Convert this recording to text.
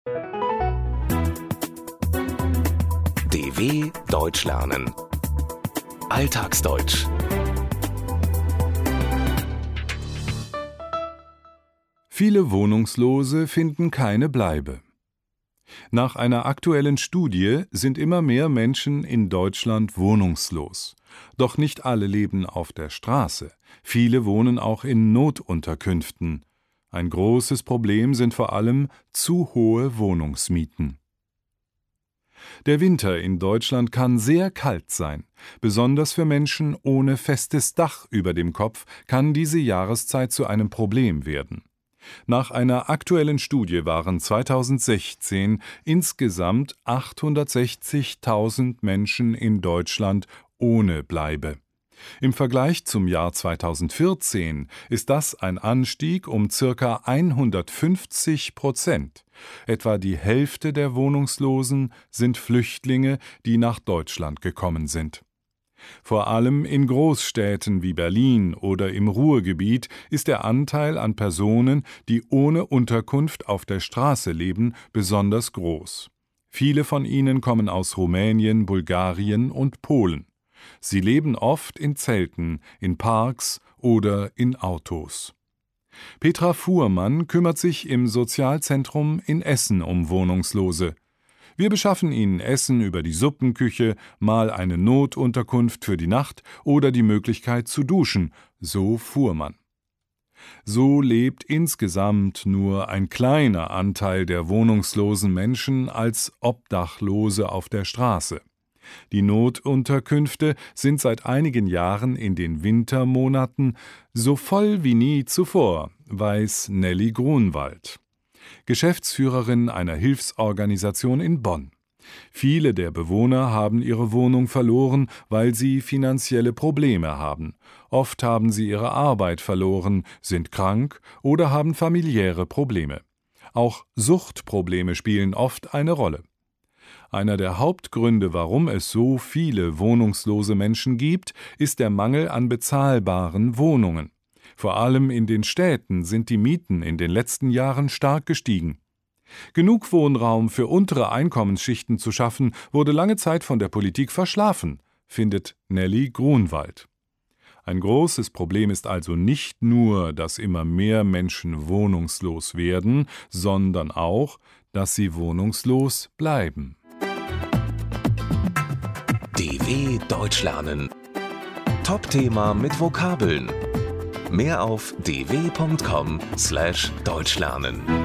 DW Deutsch lernen. Alltagsdeutsch. Viele Wohnungslose finden keine Bleibe. Nach einer aktuellen Studie sind immer mehr Menschen in Deutschland wohnungslos. Doch nicht alle leben auf der Straße. Viele wohnen auch in Notunterkünften. Ein großes Problem sind vor allem zu hohe Wohnungsmieten. Der Winter in Deutschland kann sehr kalt sein. Besonders für Menschen ohne festes Dach über dem Kopf kann diese Jahreszeit zu einem Problem werden. Nach einer aktuellen Studie waren 2016 insgesamt 860.000 Menschen in Deutschland ohne Bleibe. Im Vergleich zum Jahr 2014 ist das ein Anstieg um ca. 150%. Etwa die Hälfte der Wohnungslosen sind Flüchtlinge, die nach Deutschland gekommen sind. Vor allem in Großstädten wie Berlin oder im Ruhrgebiet ist der Anteil an Personen, die ohne Unterkunft auf der Straße leben, besonders groß. Viele von ihnen kommen aus Rumänien, Bulgarien und Polen. Sie leben oft in Zelten, in Parks oder in Autos. Petra Fuhrmann kümmert sich im Sozialzentrum in Essen um Wohnungslose. Wir beschaffen ihnen Essen über die Suppenküche, mal eine Notunterkunft für die Nacht oder die Möglichkeit zu duschen, so Fuhrmann. So lebt insgesamt nur ein kleiner Anteil der wohnungslosen Menschen als Obdachlose auf der Straße. Die Notunterkünfte sind seit einigen Jahren in den Wintermonaten so voll wie nie zuvor, weiß Nelly Grunwald, Geschäftsführerin einer Hilfsorganisation in Bonn. Viele der Bewohner haben ihre Wohnung verloren, weil sie finanzielle Probleme haben. Oft haben sie ihre Arbeit verloren, sind krank oder haben familiäre Probleme. Auch Suchtprobleme spielen oft eine Rolle. Einer der Hauptgründe, warum es so viele wohnungslose Menschen gibt, ist der Mangel an bezahlbaren Wohnungen. Vor allem in den Städten sind die Mieten in den letzten Jahren stark gestiegen. Genug Wohnraum für untere Einkommensschichten zu schaffen, wurde lange Zeit von der Politik verschlafen, findet Nelly Grunwald. Ein großes Problem ist also nicht nur, dass immer mehr Menschen wohnungslos werden, sondern auch, dass sie wohnungslos bleiben. DW Deutsch lernen. Top-Thema mit Vokabeln. Mehr auf dw.com/deutschlernen.